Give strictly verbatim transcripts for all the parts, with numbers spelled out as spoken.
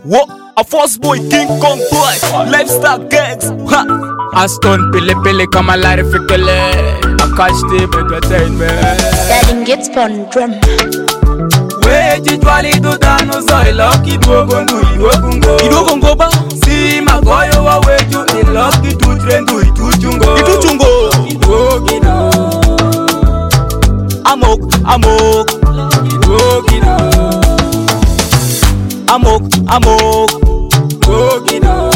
What? A first boy King Kong boy, lifestyle gangs. Ha! Aston pili pili kama lari fikele. Akash team entertainment. Darling gets on drum. Weji jwali dudano zoi loki dwogo ngu idwogo ngo. Idwogo ngo ba? Si magoyo wa weju iloki tutre ngu ituchungo. Ituchungo. Idwogi no. Amok, amok. Idwogi no. Amok, amok. Idwogi no.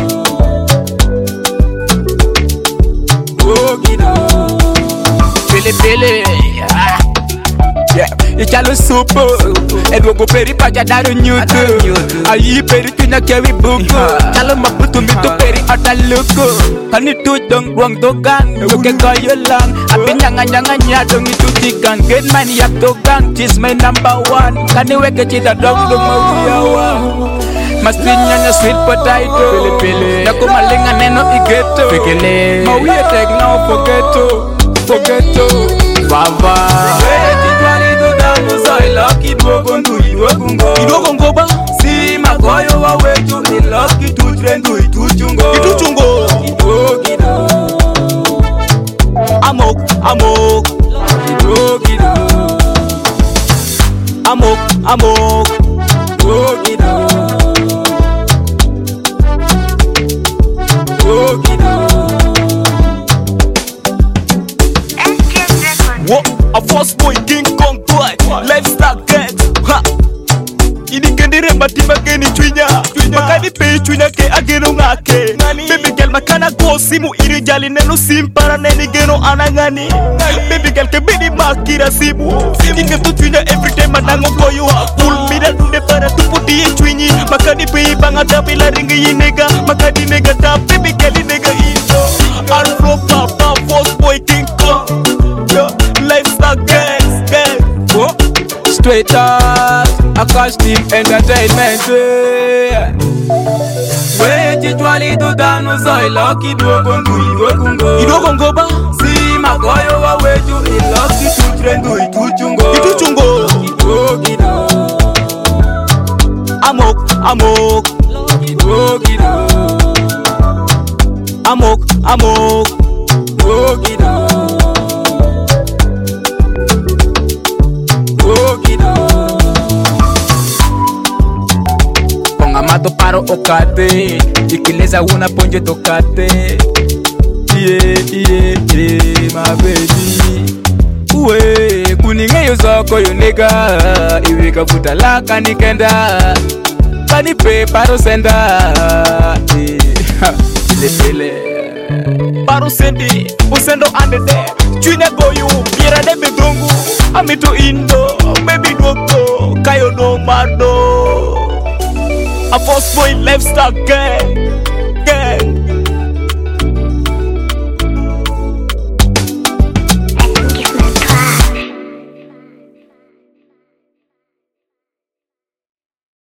Idwogi no. Pili pili. Yeah, ichalo supo. Edwogo peri paja daru nyutu. Ayi peri tunya kewi buku. Chalo mabutu mitu peri ataluku. Kani tu dong buang dogang. Nuke kayo lang. Api nyanga nyanga nyadong itu tigang. Get man yap dogang. She's my number one. Kani weke cita dong dong mawiyawa. Mastinya nya sweet potato. Pili pili. Naku malinga neno igeto. Fikele. Mawiya tek now forgeto. Forgeto. Baba. Zoi loki dwogo ngu idwogo ngo. Idwogo ngo ba? Si magoyo wa weju iloki tutre ngu ituchungo. Ituchungo. Idwogi no. Amok, amok. Idwogi no. Amok, amok. Idwogi no. Idwogi no. What? A first boy King Kong boy, lifestyle gangs. Ha! Ini kendire mati mageni chwinya. Makani pe chwinya ke ageno ngake. Baby girl makana go simu iri jali nenu simpara neni geno anangani. Baby girl ke bidi makira simu. Inge tu chwinya every time manango koyo hakul. Mira dunde para tuputi ye chwinyi. Makani pe ibanga tapila ringi yinega. Makani nega tap baby girl nega indo. Alfro papa first boy King Kong. Yeah, lifestyle gangs, gangs. What? Straight up, Akash team entertainment. Weji jwali dudano zoi loki dwogo ngu idwogo ngo. Idwogo ngo ba? Si magoyo wa weju iloki tutre ngu ituchungo. Ituchungo. Idwogi no. Amok, amok. Idwogi no. Amok, amok. Idwogi no. Mato paro okate, ikileza una ponje tokate. Yeah, yeah, yeah, my baby. Uwe, kuninge yozoko yo nigga. Iwe kafuta laka nikenda. Kani pe paro senda. Pile pile. Paro sendi, usendo ande de. Chwine goyu, mira de bedongu. Amito indo, baby dwoko. Kayo no mado. A first boy lifestyle gang.